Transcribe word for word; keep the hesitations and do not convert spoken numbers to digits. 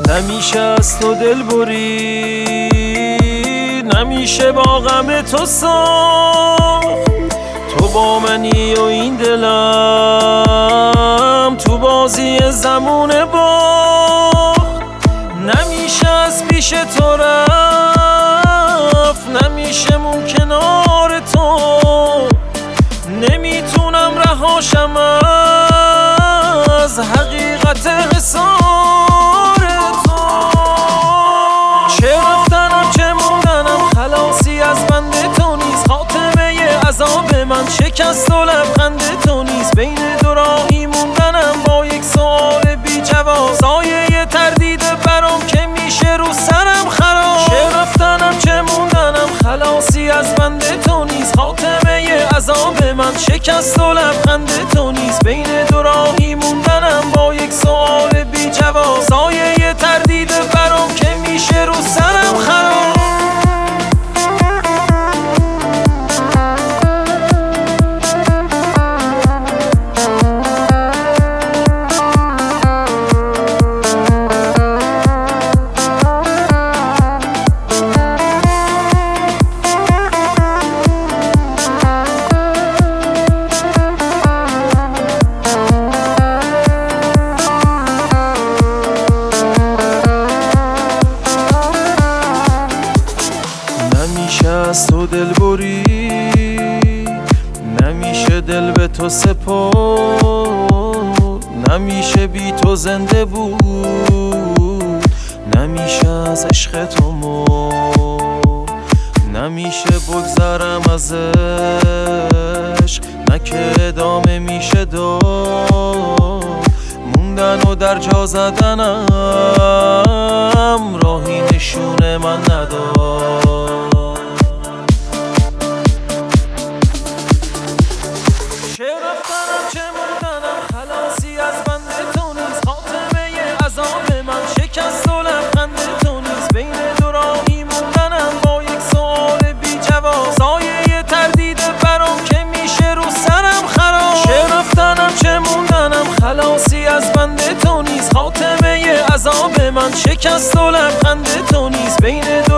نمیشه از تو دل بری، نمیشه با غم تو ساخت. تو با منی و این دلم تو بازی زمونه باخت. نمیشه از پیش تو رفت، نمیشه مون کنار تو، نمیتونم رهاشم از حقیقت حصار تو. چه رفتنم چه موندنم خلاصی از بند تو نیست. خاتمه عذاب من شکست و لبخند تو نیست. بین دو راهی موندنم با یک سوال بی جواب، سایه تردید برام که میشه رو سرم خراب. چه رفتنم چه موندنم خلاصی از بند تو نیست. خاتمه عذاب من شکست و لبخند تو نیست. بین دو راهی موندنم با یک سوال بی جواب، سایه تردید برام که میشه رو سرم خراب. نمیشه از تو دل بری، نمیشه دل به تو سپرد، نمیشه بی تو زنده بود، نمیشه از عشق تو مرد. نمیشه بگذرم از عشق، نه که ادامه میشه داد. موندن و در جا زدنم راهی نشونه من نداد. چه رفتنم چه موندنم خلاصی از بند تو نیست. خاتمه عذاب من شکست و لبخند تو نیست. بین دو راهی موندنم با یک سوال بی جواب، سایه تردید برام که میشه رو سرم خراب. چه رفتنم چه موندنم خلاصی از بند تو نیست. خاتمه عذاب من شکست و لبخند تو نیست. بین